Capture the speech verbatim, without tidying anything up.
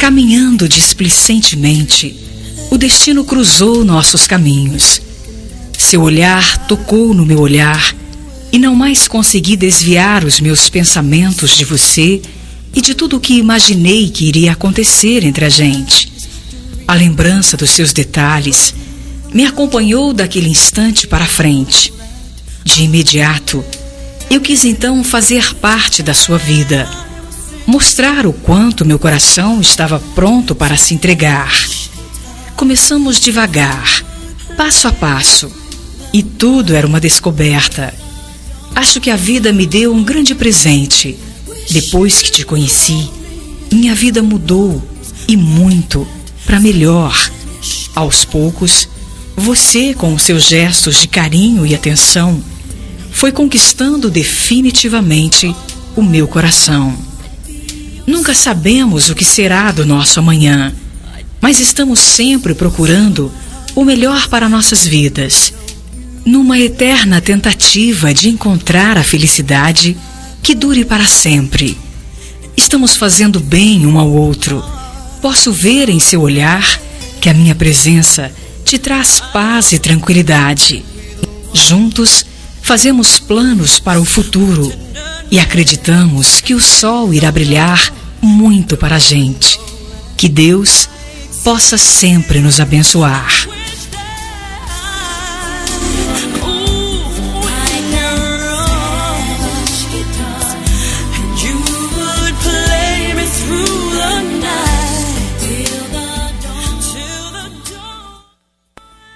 Caminhando displicentemente, o destino cruzou nossos caminhos. Seu olhar tocou no meu olhar e não mais consegui desviar os meus pensamentos de você e de tudo o que imaginei que iria acontecer entre a gente. A lembrança dos seus detalhes me acompanhou daquele instante para frente. De imediato, eu quis então fazer parte da sua vida, mostrar o quanto meu coração estava pronto para se entregar. Começamos devagar, passo a passo, e tudo era uma descoberta. Acho que a vida me deu um grande presente. Depois que te conheci, minha vida mudou, e muito, para melhor. Aos poucos, você, com os seus gestos de carinho e atenção, foi conquistando definitivamente o meu coração. Nunca sabemos o que será do nosso amanhã, mas estamos sempre procurando o melhor para nossas vidas, numa eterna tentativa de encontrar a felicidade que dure para sempre. Estamos fazendo bem um ao outro. Posso ver em seu olhar que a minha presença te traz paz e tranquilidade. Juntos, fazemos planos para o futuro e acreditamos que o sol irá brilhar muito para a gente. Que Deus possa sempre nos abençoar.